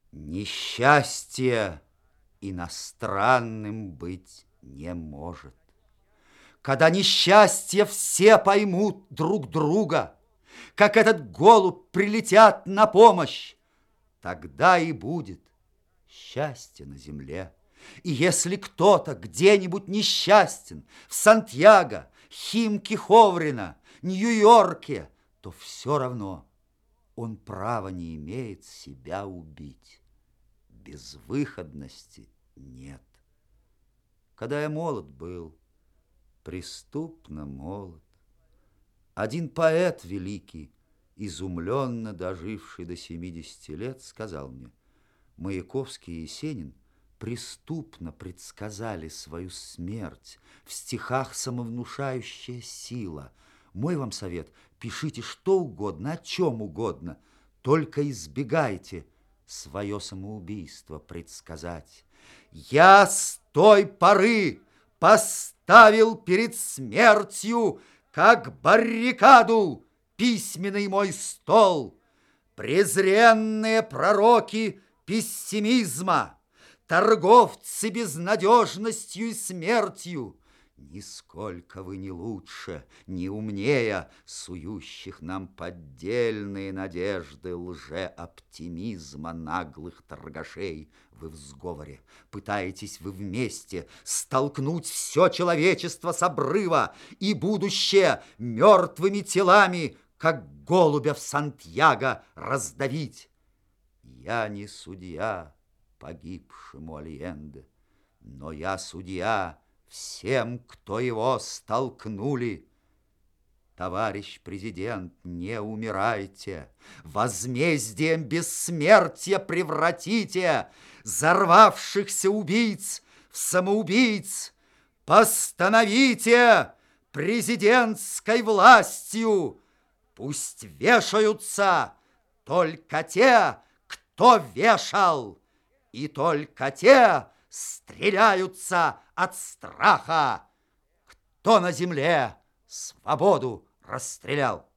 Несчастье иностранным быть не может. Когда несчастье все поймут друг друга, как этот голубь прилетят на помощь, тогда и будет счастье на земле. И если кто-то где-нибудь несчастен, в Сантьяго, Химки-Ховрино, Нью-Йорке, то все равно он права не имеет себя убить. Безвыходности нет. Когда я молод был, преступно молод, один поэт великий, изумленно доживший до 70 лет, сказал мне: Маяковский и Есенин преступно предсказали свою смерть. В стихах самовнушающая сила. Мой вам совет: пишите что угодно, о чем угодно, только избегайте свое самоубийство предсказать. Я с той поры поставил перед смертью, как баррикаду, письменный мой стол. Презренные пророки пессимизма, торговцы безнадежностью и смертью, нисколько вы не лучше, не умнее сующих нам поддельные надежды лжеоптимизма наглых торгашей. Вы в сговоре, пытаетесь вы вместе столкнуть все человечество с обрыва и будущее мертвыми телами, как голубя в Сантьяго, раздавить. Я не судья погибшему Альенде, но я судья всем, кто его столкнули. Товарищ президент, не умирайте, возмездием бессмертия превратите взорвавшихся убийц в самоубийц. Постановите президентской властью: пусть вешаются только те, кто вешал, и только те стреляются от страха, кто на земле свободу расстрелял.